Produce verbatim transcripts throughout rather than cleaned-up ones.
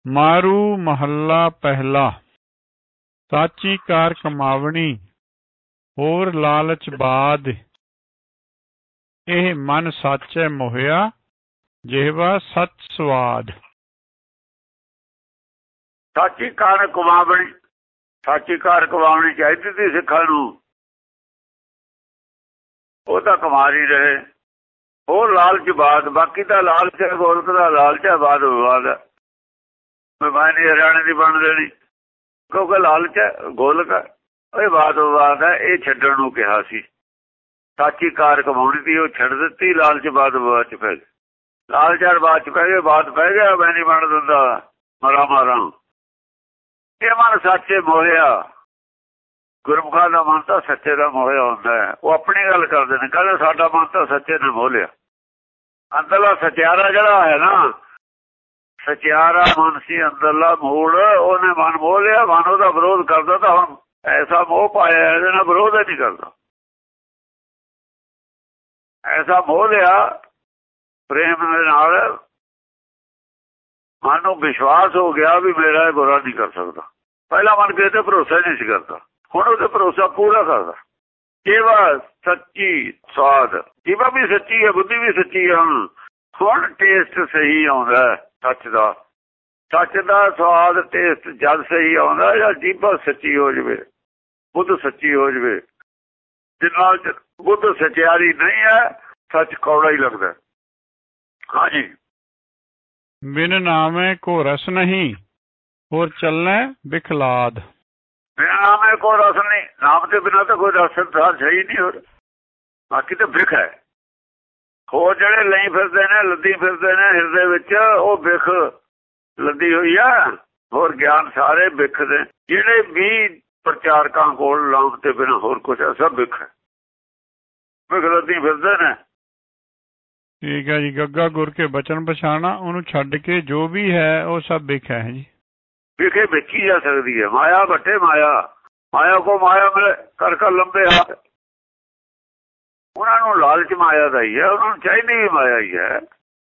ਮਾਰੂ ਮਹੱਲਾ ਪਹਿਲਾ। ਸਾਚੀ ਕਾਰ ਕਮਾਵਣੀ ਹੋਰ ਲਾਲਚ ਬਾਦ, ਇਹ ਮਨ ਸਾਚੈ ਮੋਹਿਆ ਜਿਹਵਾ ਸੱਚ ਸਵਾਦ। ਸਾਚੀ ਕਾਰ ਕਮਾਵਣੀ, ਸਾਚੀ ਕਾਰ ਕਮਾਉਣੀ ਚਾਹੀਦੀ ਸੀ ਸਿੱਖਾਂ ਨੂੰ, ਉਹ ਤਾਂ ਕਮਾ ਹੀ ਰਹੇ। ਹੋਰ ਲਾਲਚ ਬਾਦ, ਬਾਕੀ ਤਾਂ ਲਾਲਚ ਹੈ, ਗੋਲਕ ਦਾ ਲਾਲਚ ਹੈ, ਬਾਦ ਵਿਵਾਦ ਹੈ। ਮੈਂ ਨਹੀਂ ਹਰਿਆਣੇ ਦੀ ਬਣ ਦੇਣੀ ਕਿਉਂਕਿ ਲਾਲਚ ਹੈ, ਗੋਲਕ ਹੈ, ਇਹ ਬਾਦ ਵਿਵਾਦ ਹੈ। ਇਹ ਛੱਡਣ ਨੂੰ ਕਿਹਾ ਸੀ। ਸਾਚੀ ਕਾਰ ਕਮਾਉਣੀ ਸੀ, ਉਹ ਛੱਡ ਦਿੱਤੀ। ਲਾਲਚ ਬਾਦ ਵਿਵਾਦ ਚ ਪੈ ਗਏ, ਲਾਲਚਾਰ ਬਾਦ ਚ ਪੈ ਗਏ, ਬਾਦ ਪੈ ਗਿਆ। ਮੈਂ ਨਹੀਂ ਬਣ ਦਿੰਦਾ, ਮਾਰਾ ਮਾਰਾ। ਇਹ ਮਨ ਸੱਚੇ ਮੋਹਿਆ, ਗੁਰਮੁਖਾਂ ਦਾ ਮਨ ਤਾਂ ਸੱਚੇ ਦਾ ਮੋਹਿਆ ਹੁੰਦਾ ਹੈ। ਉਹ ਆਪਣੀ ਗੱਲ ਕਰਦੇ ਨੇ, ਕਹਿੰਦੇ ਸਾਡਾ ਮਨ ਤਾਂ ਸੱਚੇ ਨੇ ਮੋਹ ਲਿਆ। ਅੰਦਰਲਾ ਸਚਿਆਰਾ ਜਿਹੜਾ ਹੈ ਨਾ, ਸਚਿਆਰਾ ਮਨ ਸੀ ਅੰਦਰਲਾ ਮੂਲ, ਉਹਨੇ ਮਨ ਮੋਹ ਲਿਆ। ਮਨ ਉਹਦਾ ਵਿਰੋਧ ਕਰਦਾ ਤਾਂ ਹੁਣ ਐਸਾ ਮੋਹ ਪਾਇਆ, ਇਹਦੇ ਨਾਲ ਵਿਰੋਧ ਹੀ ਨਹੀਂ ਕਰਦਾ। ਐਸਾ ਮੋਹ ਲਿਆ ਪ੍ਰੇਮ ਦੇ ਨਾਲ, ਮਨ ਨੂੰ ਵਿਸ਼ਵਾਸ ਹੋ ਗਿਆ ਵੀ ਮੇਰਾ ਇਹ ਬੁਰਾ ਨਹੀਂ ਕਰ ਸਕਦਾ। ਪਹਿਲਾਂ ਮਨ ਕਿਸੇ ਤੇ ਭਰੋਸਾ ਹੀ ਨਹੀਂ ਸੀ ਕਰਦਾ, ਹੁਣ ਉਹਦੇ ਭਰੋਸਾ ਪੂਰਾ ਕਰਦਾ। ਜੀਵਾ ਸੱਚੀ ਸਵਾਦ, ਜੀਵਾ ਵੀ ਸੱਚੀ ਹੈ, ਬੁੱਧੀ ਵੀ ਸੱਚੀ ਹੈ। ਹੁਣ ਹੁਣ ਟੇਸਟ ਸਹੀ ਆਉਂਦਾ ਸੱਚ ਦਾ, ਸੱਚ ਦਾ ਸਵਾਦ ਟੇਸਟ ਜਦ ਸਹੀ ਆਉਂਦਾ ਜਾਂ ਜੀਵਾ ਸੱਚੀ ਹੋ ਜਾਵੇ, ਬੁੱਧ ਸੱਚੀ ਹੋ ਜਾਵੇ। ਜਿੰਨਾ ਬੁੱਧ ਸਚਿਆਰੀ ਨਹੀਂ ਹੈ, ਸੱਚ ਕੌੜਾ ਹੀ ਲੱਗਦਾ। ਹਾਂਜੀ। ਬਿਨ ਨਾਮੇ ਕੋ ਰਸ ਨਹੀਂ, ਹੋਰ ਚੱਲਣਾ ਬਿਖਲਾਦ। ਬਿਨਾਂ ਨਾਮੇ ਕੋ ਰਸ ਨਹੀਂ, ਨਾਮ ਦੇ ਬਿਨਾਂ ਤਾਂ ਕੋਈ ਰਸ ਹੈ ਹੀ ਨਹੀਂ। ਹੋਰ ਬਾਕੀ ਤਾਂ ਬਿਖ ਹੈ। ਹੋਰ ਜਿਹੜੇ ਲਈ ਫਿਰਦੇ ਨੇ, ਲੱਦੀ ਫਿਰਦੇ ਨੇ ਹਿਰਦੇ ਵਿੱਚ, ਉਹ ਬਿਖ ਲੱਦੀ ਹੋਈ ਆ। ਹੋਰ ਗਿਆਨ ਸਾਰੇ ਬਿਖ ਦੇ। ਜਿਹੜੇ ਵੀ ਪ੍ਰਚਾਰਕਾਂ ਕੋਲ ਨਾਮ ਤੇ ਬਿਨਾਂ ਹੋਰ ਕੁਛ ਹੈ, ਸਭ ਬਿਖ ਹੈ, ਬਿਖ ਲੱਦੀ ਫਿਰਦੇ ਨੇ। ਠੀਕ ਹੈ ਜੀ। ਗੱਗਾ ਗੁਰ ਕੇ ਬਚਨ ਪਛਾਣਾ, ਉਹਨੂੰ ਛੱਡ ਕੇ ਜੋ ਵੀ ਹੈ ਉਹ ਸਭ ਬਿਖ ਹੈ ਜੀ। ਵਿਖੇ ਵੇਖੀ ਜਾ ਸਕਦੀ ਹੈ। ਮਾਇਆ ਬੱਟੇ ਮਾਇਆ, ਮਾਇਆ ਕੋ ਮਾਇਆ ਮਿਲੇ ਕਰ ਕਰ ਲੰਬੇ ਹਾਥ। ਉਹਨਾਂ ਨੂੰ ਲਾਲਚ ਮਾਇਆ ਦਾ ਹੀ ਹੈ, ਉਹਨਾਂ ਨੂੰ ਚਾਹੀਦੀ ਵੀ ਮਾਇਆ ਹੀ ਹੈ।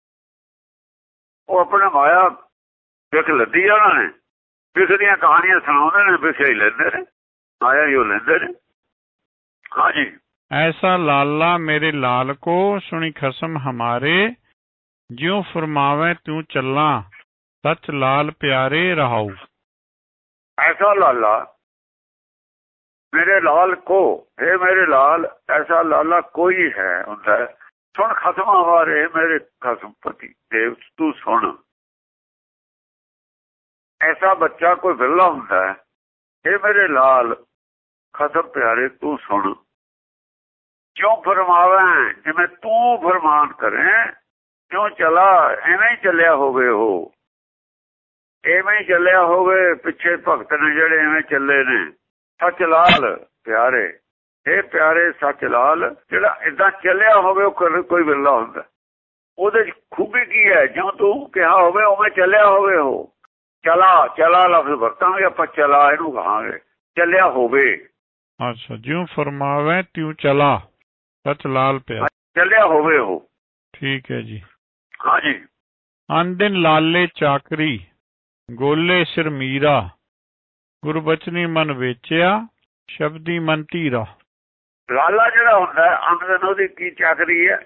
ਉਹ ਆਪਣਾ ਮਾਇਆ ਵਿਖ ਲੱਦੀ ਆ ਉਹਨਾਂ ਨੇ। ਵਿਖ ਦੀਆਂ ਕਹਾਣੀਆਂ ਸੁਣਾਉਂਦੇ ਨੇ, ਵਿਖੇ ਹੀ ਲੈਂਦੇ ਨੇ, ਮਾਇਆ ਹੀ ਉਹ ਲੈਂਦੇ ਨੇ। ਹਾਂਜੀ। ਐਸਾ ਲਾਲਾ ਮੇਰੇ ਲਾਲ ਕੋ, ਸੁਣੀ ਖਸਮ ਹਮਾਰੇ, ਜਿਉ ਫਰਮਾਵੇ ਤੂੰ ਚੱਲਾਂ, ਸੱਚ ਲਾਲ ਪਿਆਰੇ ਰਹਾਉ। ਐਸਾ ਲਾਲਾ ਮੇਰੇ ਲਾਲ ਕੋ, हे ਮੇਰੇ ਲਾਲ, ਐਸਾ ਲਾਲਾ ਕੋਈ ਹੈ ਹੁੰਦਾ। ਸੁਣ ਖਸਮ ਹਮਾਰੇ, ਮੇਰੇ ਖਸਮ ਪਤੀ ਦੇਵ ਤੂੰ ਸੁਣ। ਐਸਾ ਬੱਚਾ ਕੋਈ ਵਿਰਲਾ ਹੁੰਦਾ ਹੈ। हे ਮੇਰੇ ਲਾਲ ਖਸਮ ਪਿਆਰੇ ਤੂੰ ਸੁਣ। ਕਿਉਂ ਫਰਮਾਵੇਂ, ਜਿਵੇਂ ਤੂੰ ਫਰਮਾਨ ਕਰੇ, ਕਿਉਂ ਚਲਾ, ਐਵੇਂ ਹੀ ਚੱਲਿਆ ਹੋਵੇ। ਉਹ ਐਵੇਂ ਹੀ ਚੱਲਿਆ ਹੋਵੇ। ਪਿੱਛੇ ਭਗਤ ਨੇ ਜਿਹੜੇ ਐਵੇਂ ਚੱਲੇ ਨੇ। ਸੱਚ ਲਾਲ ਪਿਆਰੇ, ਇਹ ਪਿਆਰੇ ਸੱਚ ਲਾਲ, ਜਿਹੜਾ ਏਦਾਂ ਚੱਲਿਆ ਹੋਵੇ ਉਹ ਕੋਈ ਵਿਰਲਾ ਹੁੰਦਾ। ਉਹਦੇ ਚ ਖੂਬੀ ਕੀ ਹੈ? ਜਿਉਂ ਤੂੰ ਕਿਹਾ ਹੋਵੇ ਉਵੇਂ ਚੱਲਿਆ ਹੋਵੇ। ਉਹ ਚਲਾ, ਚਲਾ ਲਫ਼ਜ਼ ਵਰਤਾਂਗੇ ਆਪਾਂ, ਚਲਾ ਇਹਨੂੰ ਕਹਾਂਗੇ, ਚੱਲਿਆ ਹੋਵੇ। ਅੱਛਾ। ਜਿਉਂ ਫਰਮਾਵੇ ਤਿਉ ਚਲਾ, ਸੱਚ ਲਾਲ ਪਿਆ, ਚੱਲਿਆ ਹੋਵੇ ਉਹ। ਠੀਕ ਹੈ ਜੀ। ਹਾਂਜੀ। ਅੰਦਿਨ ਲਾਲੇ ਚਾਕਰੀ, ਗੋਲੇ ਸਿਰ ਮੀਰਾ, ਗੁਰਬਚਨੀ ਮਨ ਵੇਚਿਆ, ਸ਼ਬਦੀ ਮਨ ਧੀਰਾ। ਲਾਲਾ ਜਿਹੜਾ ਹੁੰਦਾ ਅੰਦਨ, ਉਹਦੀ ਕੀ ਚਾਕਰੀ ਹੈ?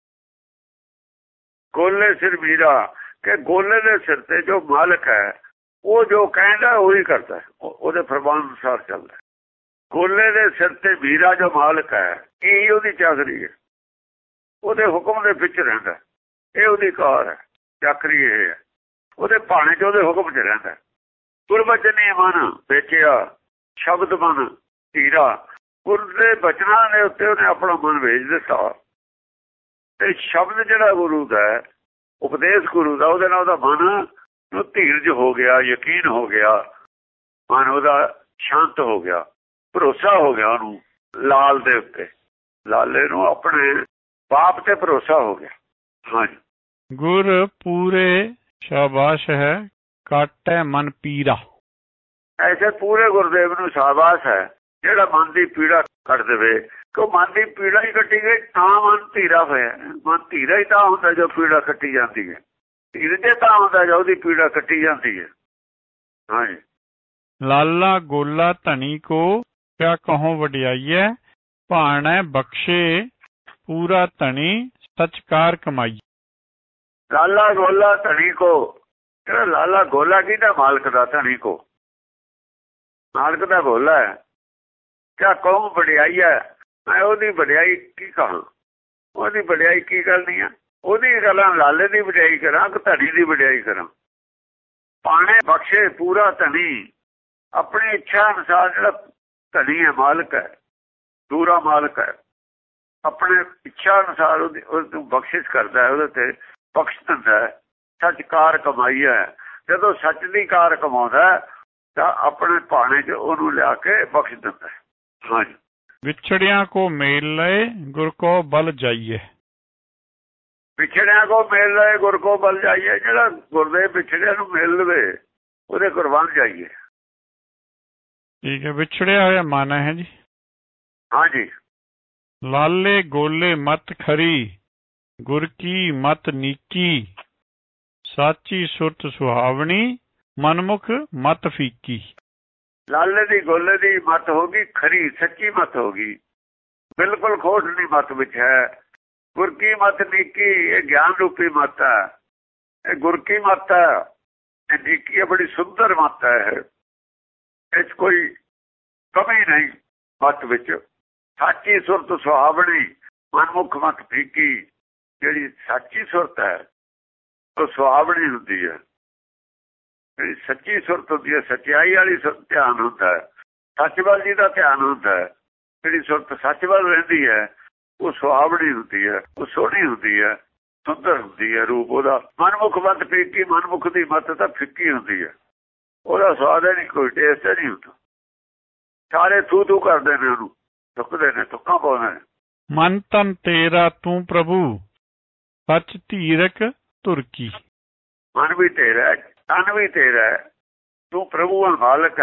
ਗੋਲੇ ਸਿਰ ਮੀਰਾ, ਕਿ ਗੋਲੇ ਦੇ ਸਿਰ ਤੇ ਜੋ ਮਾਲਕ ਹੈ, ਉਹ ਜੋ ਕਹਿੰਦਾ ਉਹੀ ਕਰਦਾ, ਉਹਦੇ ਫਰਮਾਨ ਅਨੁਸਾਰ ਚੱਲਦਾ। ਗੋਲੇ ਦੇ ਸਿਰ ਤੇ ਮੀਰਾ ਜੋ ਮਾਲਕ ਹੈ, ਇਹ ਉਹਦੀ ਚਾਕਰੀ ਹੈ। ਉਹਦੇ ਹੁਕਮ ਦੇ ਵਿੱਚ ਰਹਿੰਦਾ, ਇਹ ਉਹਦੀ ਕਾਰ ਹੈ, ਚਾਕਰੀ ਇਹ ਹੈ। ਉਹਦੇ ਭਾਣੇ ਚ ਉਹਦੇ ਹੁਕਮ ਚ ਰਹਿੰਦਾ। ਗੁਰਬਚਨੀ ਮਨ ਵੇਚਿਆ, ਸ਼ਬਦ ਮਨ ਧੀਰਾ, ਗੁਰ ਦੇ ਬਚਨਾਂ ਦੇ ਉੱਤੇ ਉਹਨੇ ਆਪਣਾ ਮਨ ਵੇਚ ਦਿੱਤਾ। ਤੇ ਸ਼ਬਦ ਜਿਹੜਾ ਗੁਰੂ ਦਾ, ਉਪਦੇਸ਼ ਗੁਰੂ ਦਾ, ਉਹਦੇ ਨਾਲ ਉਹਦਾ ਮਨ ਨੂੰ ਧੀਰਜ ਹੋ ਗਿਆ, ਯਕੀਨ ਹੋ ਗਿਆ, ਮਨ ਉਹਦਾ ਸ਼ਾਂਤ ਹੋ ਗਿਆ, ਭਰੋਸਾ ਹੋ ਗਿਆ ਉਹਨੂੰ ਲਾਲ ਦੇ ਉੱਤੇ। ਲਾਲੇ ਨੂੰ ਆਪਣੇ ਬਾਪ ਤੇ ਭਰੋਸਾ ਹੋ ਗਿਆ। ਹਾਂਜੀ। ਗੁਰ ਪੂਰੇ ਸ਼ਾਬਾਸ਼ ਹੈ, ਕਾਟੈ ਮਨ ਪੀਰਾ। ਐਸੇ ਪੂਰੇ ਗੁਰਦੇਵ ਨੂੰ ਸ਼ਾਬਾਸ਼ ਹੈ, ਜਿਹੜਾ ਮਨ ਦੀ ਪੀੜਾ ਕੱਟ ਦੇਵੇ। ਕਿ ਮਨ ਦੀ ਪੀੜਾ ਹੀ ਕੱਟੀ ਗਈ ਤਾਂ ਮਨ ਧੀਰਾ ਹੋਇਆ। ਮਨ ਧੀਰਾ ਹੀ ਤਾਂ ਹੁੰਦਾ ਜੋ ਪੀੜਾ ਕੱਟੀ ਜਾਂਦੀ ਹੈ। ਧੀਰ ਜੇ ਤਾਂ ਆਉਂਦਾ ਜਾਂ ਉਹਦੀ ਪੀੜਾ ਕੱਟੀ ਜਾਂਦੀ ਹੈ। ਹਾਂਜੀ। ਲਾਲਾ ਗੋਲਾ ਧਨੀ ਕੋ ਕਿਆ ਕਹੋ ਵਡਿਆਈਐ, ਭਾਣੈ ਬਖਸ਼ੇ ਪੂਰਾ ਧਨੀ ਸਚਕਾਰ ਕਮਾਈ। ਲਾਲਾ ਗੋਲਾ ਧਨੀ ਕੋ, ਜਿਹੜਾ ਲਾਲਾ ਗੋਲਾ ਕਿਹਦਾ? ਮਾਲਕ ਦਾ। ਧਨੀ ਕੋ ਮਾਲਕ ਦਾ ਗੋਲਾ ਹੈ। ਕਿਆ ਕਹੋ ਵਡਿਆਈ ਹੈ, ਮੈਂ ਉਹਦੀ ਵਡਿਆਈ ਕੀ ਕਹਾਂ? ਉਹਦੀ ਵਡਿਆਈ ਕੀ ਕਰਨੀ ਆ? ਉਹਦੀ ਗੱਲਾਂ ਲਾਲੇ ਦੀ ਵਡਿਆਈ ਕਰਾਂ ਕਿ ਧਨੀ ਦੀ ਵਡਿਆਈ ਕਰਾਂ? ਭਾਣੇ ਬਖਸ਼ੇ ਪੂਰਾ ਧਨੀ, ਆਪਣੀ ਇੱਛਾ ਅਨੁਸਾਰ ਜਿਹੜਾ ਧਨੀ ਹੈ, ਮਾਲਕ ਹੈ, ਪੂਰਾ ਮਾਲਕ ਹੈ, ਆਪਣੇ ਇੱਛਾ ਅਨੁਸਾਰ ਉਹਦੀ ਉਹਨੂੰ ਬਖਸ਼ਿਸ਼ ਕਰਦਾ ਹੈ, ਉਹਦੇ ਤੇ ਬਖਸ਼ ਦਿੰਦਾ ਹੈ। ਸੱਚ ਕਾਰ ਕਮਾਈ ਹੈ। ਜਦੋਂ ਸੱਚ ਦੀ ਕਾਰ ਕਮਾਉਂਦਾ ਤਾਂ ਆਪਣੇ ਭਾਣੇ 'ਚ ਉਹਨੂੰ ਲਿਆ ਕੇ ਬਖਸ਼ ਦਿੰਦਾ ਹੈ। ਹਾਂਜੀ। ਵਿਛੜਿਆਂ ਕੋ ਮੇਲ ਲਏ ਗੁਰ ਕੋ ਬਲ ਜਾਈਏ। ਵਿਛੜਿਆਂ ਕੋ ਮੇਲ ਲਏ ਗੁਰ ਕੋ ਬਲ ਜਾਈਏ, ਜਿਹੜਾ ਗੁਰਦੇ ਵਿਛੜਿਆਂ ਨੂੰ ਮੇਲ ਲਵੇ ਉਹਦੇ ਕੁਰਬਾਨ ਜਾਈਏ। ਠੀਕ ਹੈ। ਵਿਛੜਿਆ ਹੋਇਆ ਮਨ ਹੈ ਜੀ। ਹਾਂਜੀ। ਲਾਲੇ ਗੋਲੇ ਮਤ ਖਰੀ, ਗੁਰ ਕੀ ਮਤ ਨੀਕੀ, ਸਾਚੀ ਸੁਰਤ ਸੁਹਾਵਣੀ, ਮਨਮੁਖ ਮਤ ਫੀਕੀ। ਲਾਲੇ ਦੀ ਗੋਲੇ ਦੀ ਮਤ ਹੋ ਗਈ ਖਰੀ, ਸੱਚੀ ਮਤ ਹੋ ਗਈ, ਬਿਲਕੁਲ ਖੋਟ ਨਹੀਂ ਮਤ ਵਿੱਚ ਹੈ। ਗੁਰ ਕੀ ਮਤ ਨੀਕੀ, ਇਹ ਗਿਆਨ ਰੂਪੀ ਮਤ ਹੈ, ਇਹ ਗੁਰ ਕੀ ਮਤ ਹੈ, ਇਹ ਨੀਕੀ ਬੜੀ ਸੁੰਦਰ ਮਤ ਹੈ। ਇਹ 'ਚ ਕੋਈ ਕਮੀ ਨਹੀਂ ਮਤ ਵਿੱਚ। ਸਾਚੀ ਸੁਰਤ ਸੁਹਾਵਣੀ, ਮਨਮੁਖ ਮਤ ਫੀਕੀ। ਜਿਹੜੀ ਸਾਚੀ ਸੁਰਤ ਹੈ ਉਹ ਸੁਹਾਵਣੀ ਹੁੰਦੀ ਹੈ। ਜਿਹੜੀ ਸੱਚੀ ਸੁਰਤ ਹੁੰਦੀ ਹੈ, ਸੱਚਾਈ ਵਾਲੀ ਸੁਰਤ ਧਿਆਨ ਹੁੰਦਾ ਹੈ, ਸੱਚ ਵੱਲ ਜੀ ਦਾ ਧਿਆਨ ਹੁੰਦਾ ਹੈ। ਜਿਹੜੀ ਸੁਰਤ ਸੱਚ ਵੱਲ ਰਹਿੰਦੀ ਹੈ ਉਹ ਸੁਹਾਵਣੀ ਹੁੰਦੀ ਹੈ, ਉਹ ਸੋਹਣੀ ਹੁੰਦੀ ਹੈ, ਸੁੰਦਰ ਹੁੰਦੀ ਹੈ ਰੂਪ ਉਹਦਾ। ਮਨਮੁਖ ਮਤ ਫੀਕੀ, ਮਨਮੁਖ ਦੀ ਮਤ ਤਾਂ ਫਿੱਕੀ ਹੁੰਦੀ ਹੈ, ਉਹਦਾ ਸਵਾਦ ਹੈ ਨਹੀਂ, ਕੋਈ ਟੇਸਟ ਨਹੀਂ ਹੁੰਦਾ। ਸਾਰੇ ਥੂ ਥੂ ਕਰਦੇ ਨੇ, ਉਹਨੂੰ ਥੁੱਕਦੇ ਨੇ, ਥੁੱਕਾਂ ਪਾਉਂਦੇ ਨੇ। ਮਨ ਤਨ ਤੇਰਾ ਤੂੰ ਪ੍ਰਭੂ, ਸੱਚ ਧੀਰਕ ਤੁਰਕੀ। ਮਨ ਵੀ ਤੇਰਾ, ਤਨ ਵੀ ਤੇਰਾ, ਤੂੰ ਪ੍ਰਭੂ ਮਾਲਕ ਹੈ।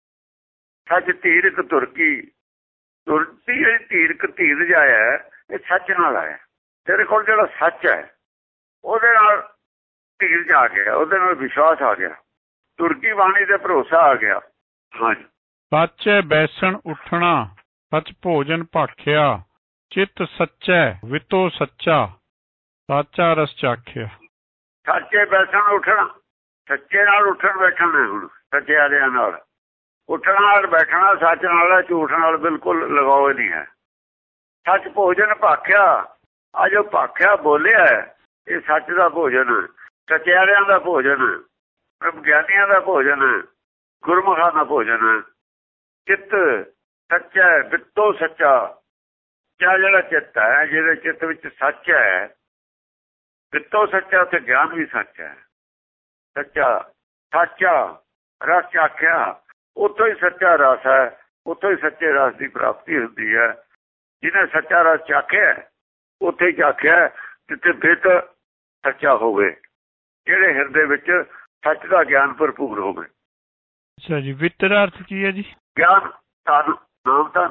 ਸੱਚ ਧੀਰਕ ਤੁਰਕੀ, ਤੁਰਤੀ ਜਿਹੜੀ ਧੀਰਕ ਧੀਰ ਜਾਇਆ ਇਹ ਸੱਚ ਨਾਲ ਆਇਆ। ਤੇਰੇ ਕੋਲ ਜਿਹੜਾ ਸੱਚ ਹੈ ਉਹਦੇ ਨਾਲ ਧੀਰ ਜਾ ਗਿਆ, ਉਹਦੇ ਨਾਲ ਵਿਸ਼ਵਾਸ ਆ ਗਿਆ, ਤੁਰਕੀ ਬਾਣੀ ਤੇ ਭਰੋਸਾ ਆ ਗਿਆ। ਹਾਂਜੀ। ਸੱਚੈ ਬੈਸਣ ਉੱਠਣਾ, ਸੱਚ ਭੋਜਨ ਭਾਖਿਆ, ਚਿੱਤ ਸੱਚੈ ਵਿਤੋ ਸੱਚਾ, ਸਾਚਾ ਰਸ ਚਾਖਿਆ। ਸੱਚੇ ਬੈਸਣ ਉੱਠਣਾ, ਸੱਚੇ ਨਾਲ ਉੱਠਣ ਬੈਠਣਾ। ਹੁਣ ਸੱਚਿਆਰਿਆਂ ਨਾਲ ਉੱਠਣ ਨਾਲ ਬੈਠਣਾ, ਸੱਚ ਨਾਲ, ਝੂਠ ਨਾਲ ਬਿਲਕੁਲ ਲਗਾਓ ਨਹੀਂ ਹੈ। ਸੱਚ ਭੋਜਨ ਭਾਖਿਆ, ਆ ਜੋ ਭਾਖਿਆ ਬੋਲਿਆ ਇਹ ਸੱਚ ਦਾ ਭੋਜਨ, ਸੱਚਿਆਰਿਆਂ ਦਾ ਭੋਜਨ, ਗਿਆਨੀਆਂ ਦਾ ਭੋਜਨ, ਗੁਰਮੁਖਾਂ ਦਾ ਭੋਜਨ। ਚਿੱਤ ਸੱਚਾ, ਬਿੱਤੋ ਸੱਚਾ। ਕਿਆ ਜਿਹੜਾ ਚਿੱਤ ਹੈ, ਜਿਹਦੇ ਚਿੱਤ ਵਿੱਚ ਸੱਚ ਹੈ, ਬਿੱਤੋ ਸੱਚਾ, ਤੇ ਗਿਆਨ ਵੀ ਸੱਚ ਹੈ। ਸੱਚਾ ਸਾਚਾ ਰਸ ਚਾਖਿਆ, ਉੱਥੋਂ ਹੀ ਸੱਚਾ ਰਸ ਹੈ, ਉੱਥੋਂ ਹੀ ਸੱਚੇ ਰਸ ਦੀ ਪ੍ਰਾਪਤੀ ਹੁੰਦੀ ਹੈ। ਜਿਹਨੇ ਸੱਚਾ ਰਸ ਚਾਖਿਆ ਉੱਥੇ ਹੀ ਚਾਖਿਆ ਜਿੱਥੇ ਬਿੱਤ ਸੱਚਾ ਹੋਵੇ, ਜਿਹੜੇ ਹਿਰਦੇ ਵਿੱਚ ਸੱਚ ਦਾ ਗਿਆਨ ਭਰਪੂਰ ਹੋਵੇ। ਅੱਛਾ ਜੀ। ਬਿੱਤ ਦਾ ਅਰਥ ਕੀ ਹੈ ਜੀ? ਗਿਆਨ, ਧਨ, ਨਾਮ ਧਨ।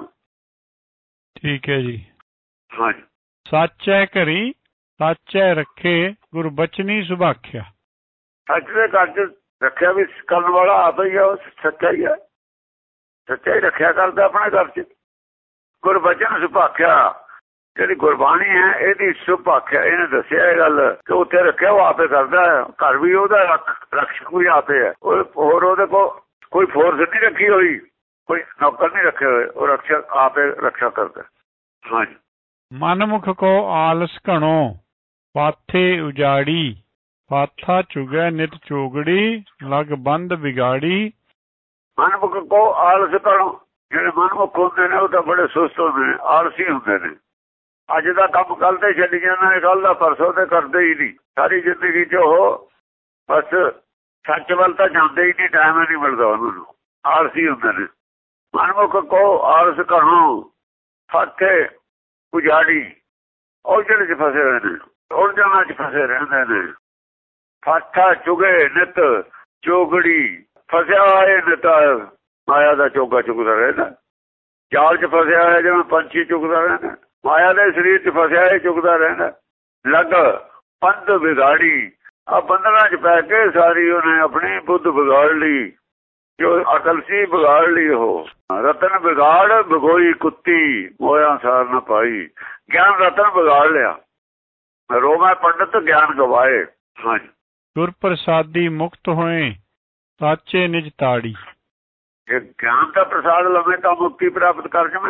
ਠੀਕ ਹੈ ਜੀ। ਹਾਂਜੀ। ਸਾਚੈ ਘਰੀ ਸਾਚੈ ਰੱਖੇ, ਗੁਰ ਬਚਨੀ ਸੁਭਾਖਿਆ। ਸੱਚ ਦੇ ਘਰ 'ਚ ਰੱਖਿਆ ਵੀ ਕਰਨ ਵਾਲਾ ਆਪ ਹੀ ਆ, ਉਹ ਸੱਚਾ ਹੀ ਹੈ, ਸੱਚਾ ਹੀ ਰੱਖਿਆ ਕਰਦਾ ਆਪਣੇ ਘਰ 'ਚ। ਗੁਰਬਚਨ ਸੁਭਾਖਿਆ, ਜਿਹੜੀ ਗੁਰਬਾਣੀ ਹੈ ਇਹਦੀ ਸੁਭਾਖਿਆ। ਇਹਨੇ ਦੱਸਿਆ ਇਹ ਗੱਲ ਕਿ ਉੱਥੇ ਰੱਖਿਆ ਉਹ ਆਪੇ ਕਰਦਾ ਹੈ, ਘਰ ਵੀ ਉਹਦਾ ਰੱਖ ਰਕਸ਼ਕ ਵੀ ਆਪੇ ਹੈ। ਉਹ ਹੋਰ ਉਹਦੇ ਕੋਲ ਕੋਈ ਫੋਰਸ ਨਹੀਂ ਰੱਖੀ ਹੋਈ, ਕੋਈ ਨੌਕਰ ਨਹੀਂ ਰੱਖੇ ਹੋਏ, ਉਹ ਰਕਸ਼ਕ ਆਪੇ ਰਕਸ਼ਾ ਕਰਦਾ। ਹਾਂਜੀ। ਮਨਮੁਖ ਕੋ ਆਲਸ ਘਣੋ, ਪਾਥੇ ਉਜਾੜੀ, ਪਾਥਾ ਚੁਗੈ ਨਿਤ ਚੋਗੜੀ, ਲਗ ਬੰਦ ਵਿਗਾੜੀ। ਮਨਮੁਖ ਕੋ ਆਲਸ ਘਣੋ, ਜਿਹੜੇ ਮਨਮੁਖ ਹੁੰਦੇ ਨੇ ਉਹ ਤਾਂ ਬੜੇ ਸੁਸਤ ਹੁੰਦੇ ਨੇ, ਆਲਸੀ ਹੁੰਦੇ ਨੇ। ਅੱਜ ਦਾ ਕੰਮ ਕੱਲ ਤੇ ਛੱਡੀ ਜਾਂਦਾ, ਕੱਲ ਦਾ ਪਰਸੋਂ ਤੇ ਕਰਦੇ ਹੀ ਨਹੀਂ। ਸਾਰੀ ਜ਼ਿੰਦਗੀ 'ਚ ਉਹ ਬਸ ਸੱਚ ਵੱਲ ਤਾਂ ਜਾਂਦੇ ਹੀ ਨਹੀਂ, ਟਾਈਮ ਨਹੀਂ ਮਿਲਦਾ ਉਹਨਾਂ ਨੂੰ, ਆਲਸੀ ਹੁੰਦੇ ਨੇ। ਮਨਮੁਖ ਕੋ ਆਲਸ ਘਣੋ, ਪਾਥੇ ਉਜਾੜੀ, ਉਲਝਣ 'ਚ ਫਸੇ ਹੋਏ ਨੇ, ਉਲਝਣਾਂ 'ਚ ਫਸੇ ਰਹਿੰਦੇ ਨੇ। ਪਾਥਾ ਚੁਗੇ ਨਿਤ ਚੋਗੜੀ, ਫਸਿਆ ਹੋਇਆ ਨਿਤ ਮਾਇਆ ਦਾ ਚੋਗਾ ਚੁਗਦਾ ਰਹਿੰਦਾ। ਜਾਲ 'ਚ ਫਸਿਆ ਹੋਇਆ ਜਿਵੇਂ ਪੰਛੀ ਚੁਗਦਾ ਰਹਿੰਦਾ, ਮਾਇਆ ਦੇ ਸਰੀਰ 'ਚ ਫਸਿਆ ਇਹ ਚੁਗਦਾ ਰਹਿੰਦਾ। ਲੱਗ ਪੰਧ ਵਿਗਾੜੀ, ਆ ਬੰਧਨਾਂ 'ਚ ਪੈ ਕੇ ਸਾਰੀ ਉਹਨੇ ਆਪਣੀ ਬੁੱਧ ਵਿਗਾੜ ਲਈ, ਜੋ ਅਕਲ ਸੀ ਵਿਗਾੜ ਲਈ। ਉਹ ਰਤਨ ਵਿਗਾੜ ਭਗੋਈ ਕੁੱਤੀ, ਮੋਇਆ ਸਾਰ ਨਾ ਪਾਈ। ਗਿਆਨ ਰਤਨ ਵਿਗਾੜ ਲਿਆ, ਰੋਮੈ ਪੰਡਤ ਗਿਆਨ ਗਵਾਏ। ਹਾਂਜੀ, ਗੁਰ ਪ੍ਰਸਾਦੀ ਮੁਕਤ ਹੋਏ ਸਾਚੇ ਨਿਜ ਤਾੜੀ। ਜੇ ਗਿਆਨ ਦਾ ਪ੍ਰਸਾਦ ਲਵੇਂ ਤਾਂ ਮੁਕਤੀ ਪ੍ਰਾਪਤ ਕਰ ਜਾਵੇਂ।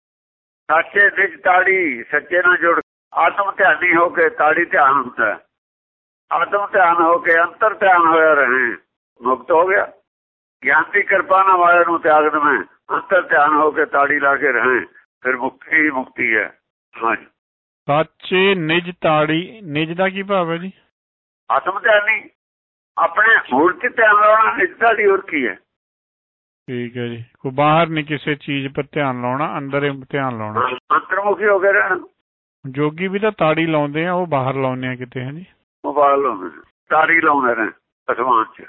ਸਾਚੇ ਨਿਜ ਤਾੜੀ, ਸੱਚੇ ਨਾਲ ਜੁੜ ਆਤਮ ਧਿਆਨੀ ਹੋ ਕੇ, ਤਾੜੀ ਧਿਆਨ ਹੁੰਦਾ, ਆਤਮ ਧਿਆਨ ਹੋ ਕੇ ਅੰਤਰ ਧਿਆਨ ਹੋਇਆ ਰਹੇ, ਮੁਕਤ ਹੋ ਗਿਆ। ਗਿਆਨ ਦੀ ਕਿਰਪਾ ਨਾਲ ਵਾਲੇ ਨੂੰ ਤਿਆਗ ਦੇਵੇਂ, ਅੰਤਰ ਧਿਆਨ ਹੋ ਕੇ ਤਾੜੀ ਲਾ ਕੇ ਰਹੇ, ਫਿਰ ਮੁਕਤੀ ਹੀ ਮੁਕਤੀ ਹੈ। ਹਾਂਜੀ, ਸਾਚੇ ਨਿਜ ਤਾੜੀ। ਨਿਜ ਦਾ ਕੀ ਭਾਵ ਹੈ ਜੀ? ਆਤਮ ਧਿਆਨੀ, ਆਪਣੇ ਮੂਲ ਤੇ ਧਿਆਨ ਲਾਉਣਾ, ਨਿਜ ਤਾੜੀ ਹੋਰ ਕੀ ਹੈ। ਠੀਕ ਹੈ ਜੀ, ਕੋਈ ਬਾਹਰ ਨਹੀਂ ਕਿਸੇ ਚੀਜ਼ ਪਰ ਧਿਆਨ ਲਾਉਣਾ, ਅੰਦਰ ਧਿਆਨ ਲਾਉਣਾ, ਅੰਤਰਮੁਖੀ ਹੋ ਕੇ ਰਹਿਣਾ। ਜੋਗੀ ਵੀ ਤਾਂ ਤਾੜੀ ਲਾਉਂਦੇ ਆ, ਉਹ ਬਾਹਰ ਲਾਉਂਦੇ ਆ ਕਿਤੇ, ਹੈ ਜੀ? ਉਹ ਬਾਹਰ ਲਾਉਂਦੇ, ਤਾੜੀ ਲਾਉਂਦੇ ਨੇ ਅਸਮਾਨ 'ਚ।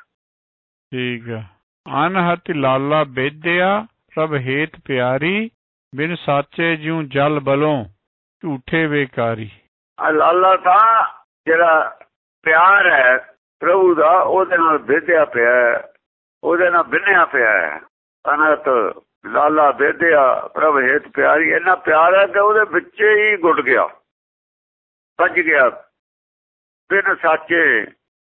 ਠੀਕ ਆ। ਅਨਹਤ ਲਾਲਾ ਬੇਦਿਆ ਪ੍ਰਭ ਹੇਤ ਪਿਆਰੀ, ਬਿਨ ਸਾਚੇ ਜਿਉ ਜਲ ਬਲੋਂ ਝੂਠੇ ਬੇਕਾਰੀ। ਆ ਲਾਲਾ ਤਾਂ ਜਿਹੜਾ ਪਿਆਰ ਹੈ ਪ੍ਰਭੂ ਦਾ, ਉਹਦੇ ਨਾਲ ਬੇਦਿਆ ਪਿਆ, ਉਹਦੇ ਨਾਲ ਬਿੰਨਿਆ ਪਿਆ ਹੈ। ਅਨਹਤ ਲਾਲਾ ਬੇਦਿਆ ਪ੍ਰਭ ਹੇਤ ਪਿਆਰੀ, ਇੰਨਾ ਪਿਆਰ ਹੈ ਕਿ ਉਹਦੇ ਵਿੱਚ ਹੀ ਗੁੱਟ ਗਿਆ, ਭੱਜ ਗਿਆ। ਬਿਨ ਸਾਚੇ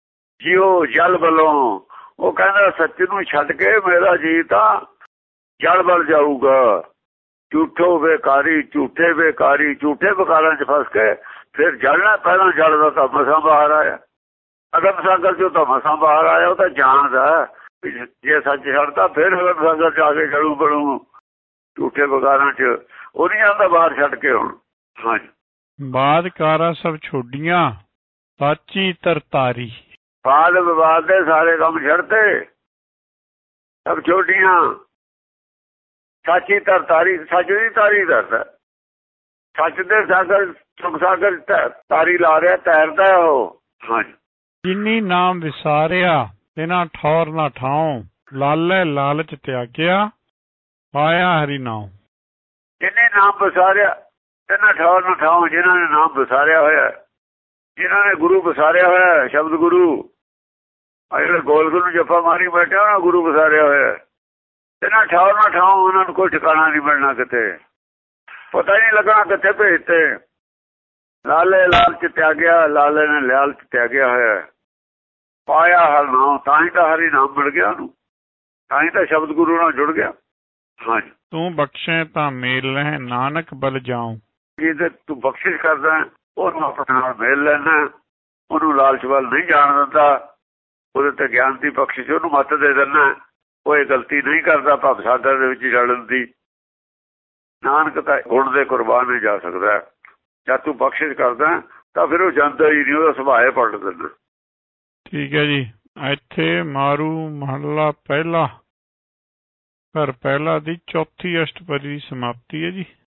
ਜਿਉ ਜਲ ਬਲੋਂ, ਉਹ ਕਹਿੰਦਾ ਸੱਚ ਨੂੰ ਛੱਡ ਕੇ ਮੇਰਾ ਜੀ ਤਾਂ ਜਲ ਬਲ ਜਾਊਗਾ। ਝੂਠੋ ਬੇਕਾਰੀ, ਝੂਠੇ ਬੇਕਾਰੀ, ਝੂਠੇ ਬਕਾਰਾਂ 'ਚ ਫਸ ਕੇ ਫਿਰ ਜਲਣਾ। ਪਹਿਲਾਂ ਜਲਦਾ ਤਾਂ ਮਸਾਂ ਬਾਹਰ ਆਇਆ, ਅਗਮ ਸਾਗਰ 'ਚੋਂ ਤਾਂ ਮਸਾਂ ਬਾਹਰ ਆਇਆ। ਉਹ ਤਾਂ ਜਾਣਦਾ ਜੇ ਸੱਚ ਛੱਡਦਾ ਫਿਰ ਅਗਮ ਸਾਗਰ 'ਚ ਆ ਕੇ ਜਲੂ ਬਣੂ ਝੂਠੇ ਬਕਾਰਾਂ 'ਚ। ਉਹ ਨਹੀਂ ਆਉਂਦਾ ਬਾਹਰ ਛੱਡ ਕੇ ਹੁਣ। ਹਾਂਜੀ, ਬਾਦ ਕਾਰਾਂ ਸਭ ਛੋਡੀਆਂ ਸਾਚੀ ਤਰਤਾਰੀ। ਬਾਦ ਵਿਵਾਦ ਦੇ ਸਾਰੇ ਕੰਮ ਛੱਡਤੇ, ਸਭ ਛੋਟੀਆਂ, ਸਾਚੀ ਤਰਤਾਰੀ। ਸੱਚ ਦੀ ਤਾਰੀ ਕਰਦਾ, ਸੱਚ ਦੇ ਸਾਗਰ ਸੁਖ ਸਾਗਰ ਤਾਰੀ ਲਾ ਰਿਹਾ, ਤੈਰਦਾ ਉਹ। ਹਾਂਜੀ, ਜਿਨੀ ਨਾਮ ਵਿਸਾਰਿਆ ਤਿਨਾ ਠੌਰ ਨਾ ਠਾਉ, ਲਾਲੇ ਲਾਲਚ ਤਿਆਗਿਆ ਪਾਇਆ ਹਰੀ ਨਾਮ। ਜਿਨੇ ਨਾਮ ਵਿਸਾਰਿਆ ਤਿਨਾ ਠੌਰ ਨਾ ਠਾਉ, ਜਿਨ੍ਹਾਂ ਨੇ ਨਾਮ ਵਿਸਾਰਿਆ ਹੋਇਆ, ਜਿਨ੍ਹਾਂ ਨੇ ਗੁਰੂ ਵਿਸਾਰਿਆ ਹੋਇਆ, ਸ਼ਬਦ ਗੁਰੂ। ਆ ਜਿਹੜੇ ਗੋਲਕ ਨੂੰ ਜੱਫਾ ਮਾਰੀ ਬੈਠੇ ਉਹਨਾਂ ਗੁਰੂ ਵਿਸਾਰਿਆ ਹੋਇਆ, ਤਿਨਾ ਠੌਰ ਨਾ ਠਾਉ, ਉਹਨਾਂ ਨੂੰ ਕੋਈ ਠਿਕਾਣਾ ਨਹੀਂ ਮਿਲਣਾ ਕਿਤੇ, ਪਤਾ ਹੀ ਨਹੀਂ ਲੱਗਣਾ ਕਿੱਥੇ ਭੇਜਤੇ। ਲਾਲੇ ਲਾਲਚ ਤਿਆਗਿਆ, ਲਾਲੇ ਨੇ ਲਾਲਚ ਤਿਆਗਿਆ ਹੋਇਆ, ਪਾਇਆ ਹਰ ਨਾਮ। ਤਾਂ ਹੀ ਤਾਂ ਹਰੀ ਨਾਮ ਮਿਲ ਗਿਆ ਉਹਨੂੰ, ਤਾਂ ਹੀ ਤਾਂ ਸ਼ਬਦ ਗੁਰੂ ਨਾਲ ਜੁੜ ਗਿਆ। ਹਾਂਜੀ, ਤੂੰ ਬਖਸ਼ੇ ਤਾਂ ਮੇਲ ਲੈ ਨਾਨਕ ਬਲ ਜਾਉ। ਜਿਹਦੇ ਤੂੰ ਬਖਸ਼ਿਸ਼ ਕਰਦਾ ਉਹਨੂੰ ਆਪਣੇ ਨਾਲ ਮੇਲ ਲੈਣਾ, ਉਹਨੂੰ ਲਾਲਚ ਵੱਲ ਨਹੀਂ ਜਾਣ ਦਿੰਦਾ, ਉਹਦੇ ਤੇ ਗਿਆਨ ਦੀ ਬਖਸ਼ਿਸ਼ ਉਹਨੂੰ ਮੱਤ ਦੇ ਦਿੰਦਾ। ਉਹ ਇਹ ਗਲਤੀ ਨਹੀਂ ਕਰਦਾ ਭਵ ਸਾਗਰ ਦੇ ਵਿੱਚ ਰਲਣ ਦੀ। ਨਾਨਕ ਤਾਂ ਗੁਣ ਦੇ ਕੁਰਬਾਨ ਨਹੀਂ ਜਾ ਸਕਦਾ। ਜਦ ਤੂੰ ਬਖਸ਼ਿਸ਼ ਕਰਦਾ ਤਾਂ ਫਿਰ ਉਹ ਜਾਂਦਾ ਹੀ ਨਹੀਂ, ਉਹਦਾ ਸੁਭਾਅ ਪਲਟ ਦਿੰਦਾ। ਠੀਕ ਹੈ ਜੀ, ਇੱਥੇ ਮਾਰੂ ਮਹੱਲਾ ਪਹਿਲਾ ਘਰ ਪਹਿਲਾ ਦੀ ਚੌਥੀ ਅਸ਼ਟਪਦੀ ਦੀ ਸਮਾਪਤੀ ਹੈ ਜੀ।